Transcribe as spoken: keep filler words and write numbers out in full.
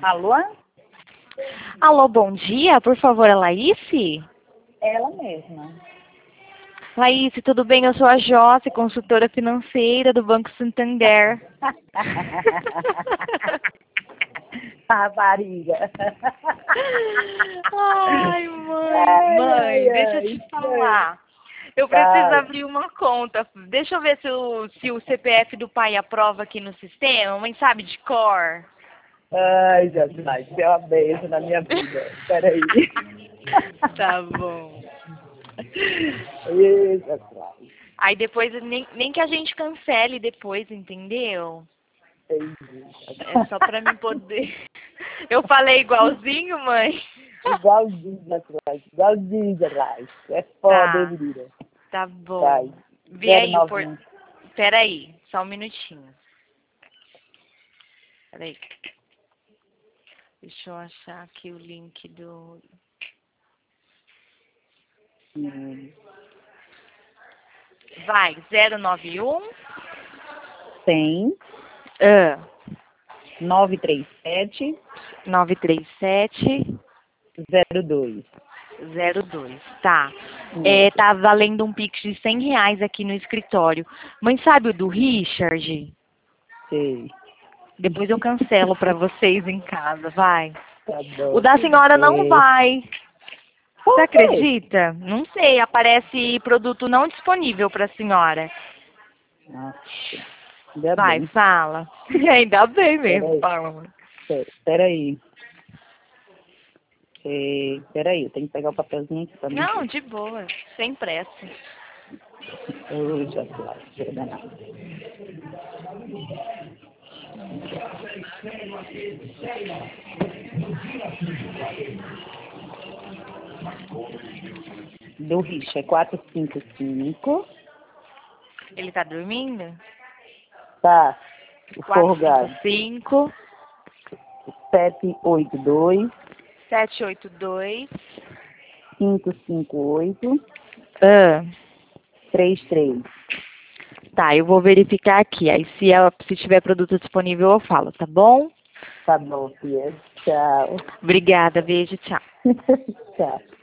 Alô? Alô, bom dia. Por favor, a Laís? Ela mesma. Laís, tudo bem? Eu sou a Josi, consultora financeira do Banco Santander. Rapariga. Ai, mãe. Ai, Mãe, ai, deixa eu ai, te falar. Eu Fala. preciso abrir uma conta. Deixa eu ver se o, se o C P F do pai aprova aqui no sistema. Mãe sabe de cor. Ai, Jesus, deu uma beijo na minha vida. Peraí. Tá bom. Ih, Jesus. Aí depois, nem, nem que a gente cancele depois, entendeu? Entendi. É só pra mim poder... Eu falei igualzinho, mãe? Igualzinho, Jesus. Igualzinho, Jesus. É foda, hein, Tá, menina? tá bom. Vai. Vê zero aí o nove por... um. Peraí, só um minutinho. Peraí. Deixa eu achar aqui o link do... Hum. Vai, zero nove um. cem, Ah, nove três sete, nove três sete zero dois. zero dois. Tá. Hum. É, tá valendo um Pix de cem reais aqui no escritório. Mãe, sabe o do Richard? Sei. Depois eu cancelo pra vocês em casa, vai. Tá bom. O da senhora não Sei. vai. Por Você quê? acredita? Não sei, aparece produto não disponível pra senhora. Nossa, ainda Vai, bem. fala. Ainda bem mesmo, Peraí. fala, mãe. Pe- Peraí. É, peraí, eu tenho que pegar o papelzinho aqui pra mim. Não, de boa, sem pressa. Eu já sei lá, que danado. Do Richa é quatro cinco cinco. Ele tá dormindo? Tá. O quatro Forgado. cinco cinco, sete oito dois, sete oito dois, cinco cinco oito, ah, três três. tá, eu vou verificar aqui. Aí se, ela, se tiver produto disponível eu falo, tá bom? Tá bom, filha. Tchau. Obrigada, beijo, tchau. Tchau.